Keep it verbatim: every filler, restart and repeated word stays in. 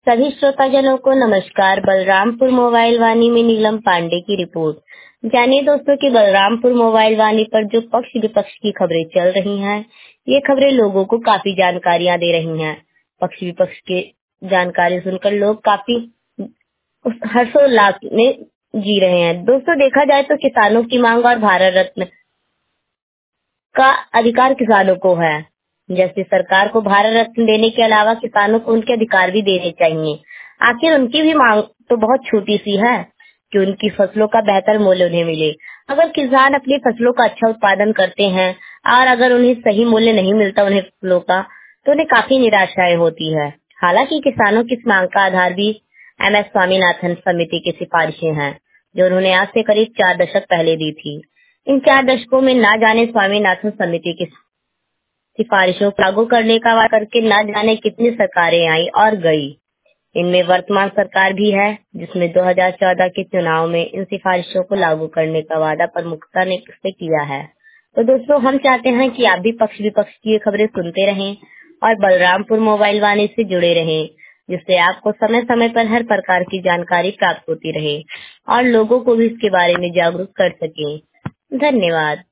सभी श्रोताजनों को नमस्कार। बलरामपुर मोबाइल वाणी में नीलम पांडे की रिपोर्ट। जानिए दोस्तों कि बलरामपुर मोबाइल वाणी पर जो पक्ष विपक्ष की खबरें चल रही हैं, ये खबरें लोगों को काफी जानकारियां दे रही हैं। पक्ष विपक्ष की जानकारी सुनकर लोग काफी हर्षोल्लास में जी रहे हैं। दोस्तों, देखा जाए तो किसानों की मांग और भारत रत्न का अधिकार किसानों को है। जैसे सरकार को भारत रत्न देने के अलावा किसानों को उनके अधिकार भी देने चाहिए। आखिर उनकी भी मांग तो बहुत छोटी सी है कि उनकी फसलों का बेहतर मूल्य उन्हें मिले। अगर किसान अपनी फसलों का अच्छा उत्पादन करते हैं और अगर उन्हें सही मूल्य नहीं मिलता उन्हें फसलों का, तो उन्हें काफी निराशाएं होती है। हालांकि किसानों की इस मांग का आधार भी एम एस स्वामीनाथन समिति की सिफारिशें हैं, जो उन्होंने आज से करीब चार दशक पहले दी थी। इन चार दशकों में ना जाने स्वामीनाथन समिति की सिफारिशों को लागू करने का वादा करके ना जाने कितनी सरकारें आई और गई। इनमें वर्तमान सरकार भी है, जिसने दो हज़ार चौदह के चुनाव में इन सिफारिशों को लागू करने का वादा प्रमुखता ने से किया है। तो दोस्तों, हम चाहते हैं कि आप भी पक्ष विपक्ष की खबरें सुनते रहें और बलरामपुर मोबाइल वाणी से जुड़े रहें, जिससे आपको समय समय पर हर प्रकार की जानकारी प्राप्त होती रहे और लोगों को भी इसके बारे में जागरूक कर सकें। धन्यवाद।